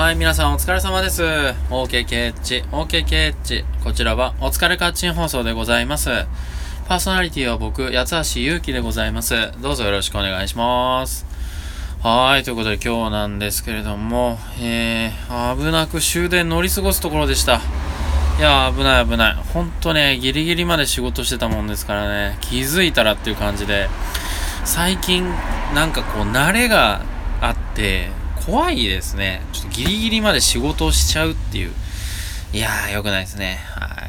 はい、皆さんお疲れ様です。OK こちらはお疲れカッチン放送でございます。パーソナリティは僕、八橋ゆうきでございます。どうぞよろしくお願いします。はい、ということで今日なんですけれども、危なく終電乗り過ごすところでした。いや、危ない。ほんとね、ギリギリまで仕事してたもんですからね、気づいたらっていう感じで、最近、なんかこう、慣れがあって、怖いですね。ちょっとギリギリまで仕事をしちゃうっていう。いやー、良くないですね。はい。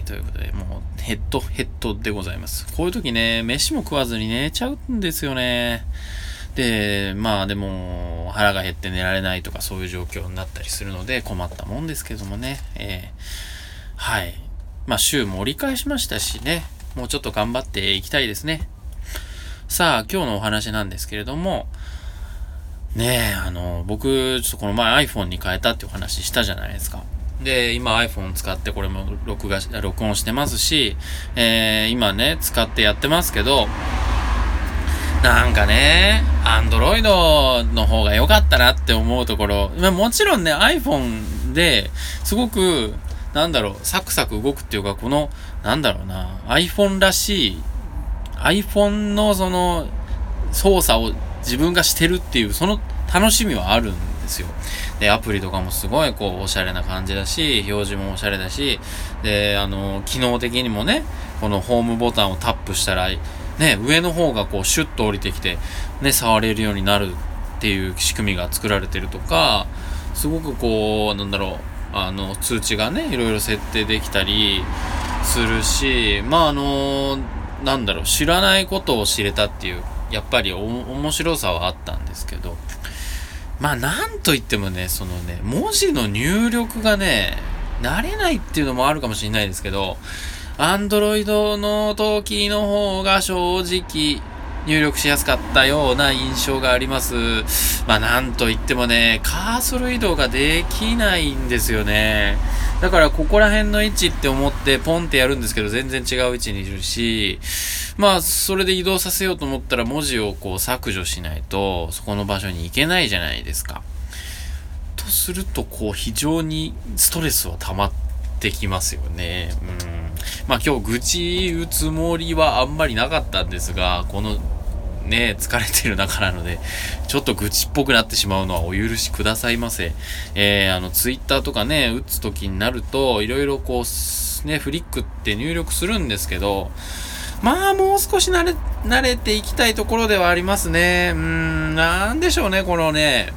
ということで、もう、ヘッドでございます。こういう時ね、飯も食わずに寝ちゃうんですよね。で、まあでも、腹が減って寝られないとかそういう状況になったりするので困ったもんですけどもね。はい。まあ週も折り返しましたしね。もうちょっと頑張っていきたいですね。さあ、今日のお話なんですけれども、ねえ、僕、ちょっとこの前 iPhone に変えたっていう話したじゃないですか。で、今 iPhone 使ってこれも録音してますし、今ね、使ってやってますけど、なんかね、Android の方が良かったなって思うところ、もちろんね、iPhone ですごく、サクサク動くっていうか、iPhone らしい、iPhone のその、操作を自分がしてるっていう、その楽しみはあるんですよ。で、アプリとかもすごいおしゃれな感じだし、表示もおしゃれだし、で、機能的にもね、このホームボタンをタップしたら、ね、上の方がシュッと降りてきて、ね、触れるようになるっていう仕組みが作られてるとか、すごく通知がね、いろいろ設定できたりするし、知らないことを知れたっていう、やっぱり面白さはあったんですけど、なんといってもね、文字の入力がね、慣れないっていうのもあるかもしれないですけど、Android の時の方が正直入力しやすかったような印象があります。なんといってもね、カーソル移動ができないんですよね。だからここら辺の位置って思ってポンってやるんですけど全然違う位置にいるし、それで移動させようと思ったら文字を削除しないとそこの場所に行けないじゃないですか。とすると非常にストレスは溜まってきますよね。今日愚痴打つつもりはあんまりなかったんですが、このね、疲れてる中なので、ちょっと愚痴っぽくなってしまうのはお許しくださいませ。ツイッターとかね、打つときになると、いろいろフリックって入力するんですけど、もう少し慣れていきたいところではありますね。なんでしょうね、このね、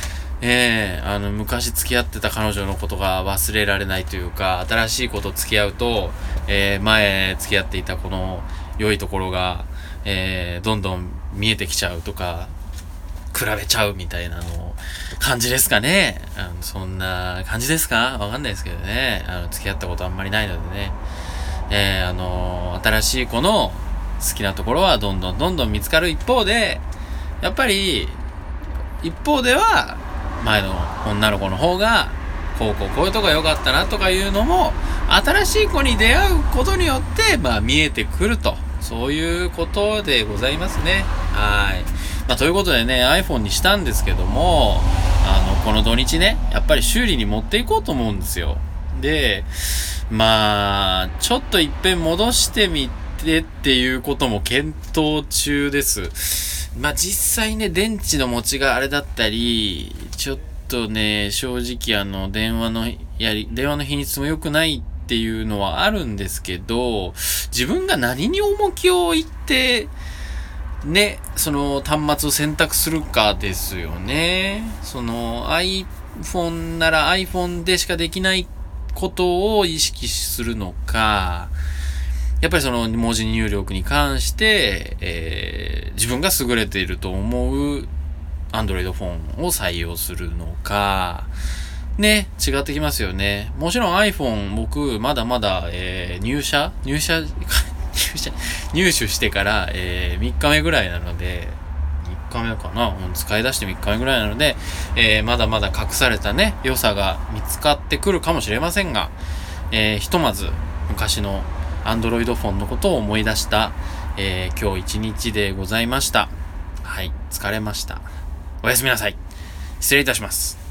昔付き合ってた彼女のことが忘れられないというか、新しい子と付き合うと、前付き合っていたこの良いところが、どんどん見えてきちゃうとか、比べちゃうみたいな感じですかね。そんな感じですか？わかんないですけどね。付き合ったことあんまりないのでね。新しい子の好きなところはどんどん見つかる一方で、やっぱり、一方では、前の女の子の方が、こういうとこ良かったなとかいうのも、新しい子に出会うことによって、見えてくると。そういうことでございますね。はい。ということでね、iPhone にしたんですけども、この土日ね、やっぱり修理に持っていこうと思うんですよ。で、ちょっと一遍戻してみてっていうことも検討中です。実際ね、電池の持ちがあれだったり、ちょっとね、正直電話の品質も良くないっていうのはあるんですけど、自分が何に重きを置いて、ね、その端末を選択するかですよね。iPhone なら iPhone でしかできないことを意識するのか、やっぱりその文字入力に関して、自分が優れていると思う Android フォンを採用するのか、ね、違ってきますよね。もちろん iPhone 僕まだまだ、入手してから、3日目ぐらいなので、3日目かな、使い出して3日目ぐらいなので、まだまだ隠されたね、良さが見つかってくるかもしれませんが、ひとまず昔のAndroid フォンのことを思い出した、今日一日でございました。はい、疲れました。おやすみなさい。失礼いたします。